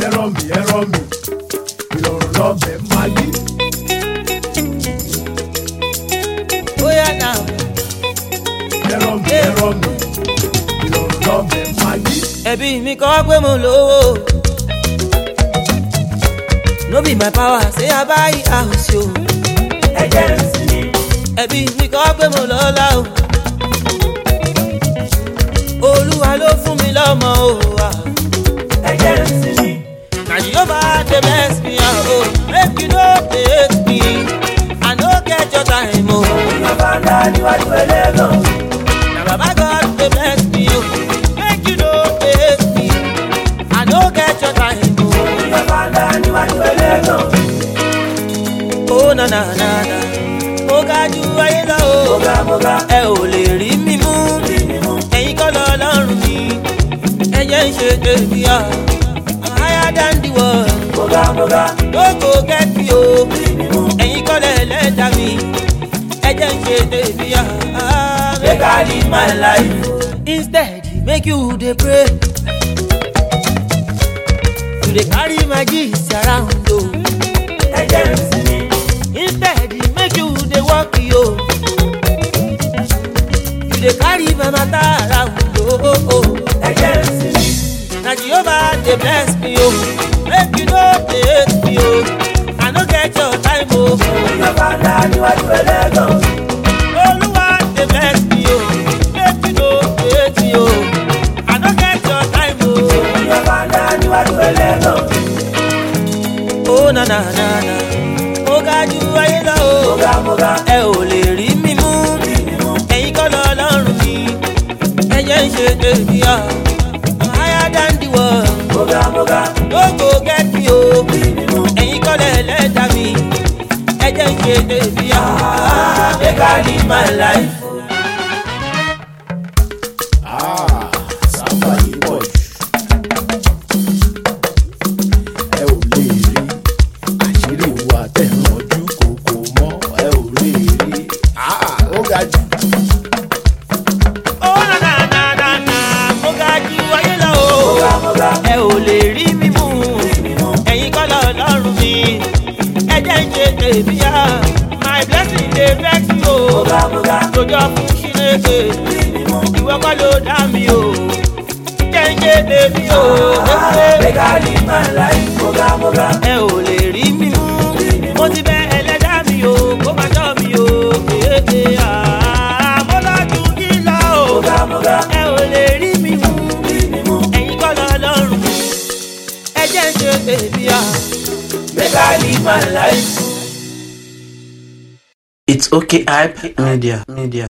ẹran mi ìrọ̀rùn lọ́bẹ̀ máyé. bóyá náà ẹran mi ìrọ̀rùn lọ́bẹ̀ máyé. ẹbí mi kọ́ pé mo lówó no be my power say I buy house yo. ẹ̀jẹ̀ ń sin ni. ẹbí mi kọ́ pé mo lọ́lá o olúwa ló fún mi lọ́mọ o. ẹ̀jẹ̀ ń sin ni. na Jehovah dey bless me o make you no dey hate me I no get your time o. bàbá ńlá níwájú ẹlẹ́gàn. na baba God dey bless me o make you no dey hate me I no get your time o. bàbá ńlá níwájú ẹlẹ́gàn. ó na mo ga ju ayé lọ o. Moga. ẹ ò lè rí mi mú ẹ̀yin kọ́ lọ lọ́rùn mi ẹ̀yẹ́ ń ṣe tèmi à I'm higher than the world. Moga. Don't go get me o ẹ̀yin kọ́ lẹ̀ lẹ́dà mi ẹ̀jẹ̀ ń ṣe tèmi à. Make I live my life. Instead make you dey pray you dey carry my gist around o. ẹ̀jẹ̀ ń sin ni. Instead make you dey work yo you dey carry my matter around o. ẹ̀jẹ̀ ń sin ni. na Jehovah dey bless me o make you no dey hate me o I no get your time o. bàbá ńlá níwájú ẹlẹ́gàn. Olúwa dey bless me o make you no dey hate me o I no get your time o. bàbá ńlá níwájú ẹlẹ́gàn. ó na mo ga ju ayé lọ o. Moga. ẹ ò lè rí mi mú ẹ̀yin kọ́ lọ lọ́rùn mi ẹ̀yẹ́ ń ṣe tèmi à I'm higher than the world. Moga. Don't go get me o ẹ̀yin kọ́ lẹ̀ lẹ́dà mi ẹ̀jẹ̀ ń ṣe tèmi à. Make I live my life. Sábà yìí pọ̀ jù. Ẹ ò lè rí àṣírí wa tẹ̀ràn ojú kòkó mọ́. Ẹ ò lè rí. Ó ga jù. ó na mo ga ju ayé lọ o. Moga. ẹ ò lè rí mi mú ẹ̀yin kọ́ lọ lọ́rùn mi ẹ̀jẹ̀ ń ṣe tèmi à. My blessing dey vex me o Moga. lójó fún Chineke ìwọ kọ́ ló dá mi o jẹ́ ń ṣe tèmi o. Make I live my life. Moga. ẹ ò lè rí mi mú mo ti bẹ ẹlẹ́dá mi o kó máa tọ́ mi o. mo lọ́jú kí lọ o Moga. ẹ ò lè rí mi mú ẹ̀yin kọ́ lọ lọ́rùn mi ẹ jẹ́ ń ṣe tèmi à. Make I live my life. It's okay, hype media.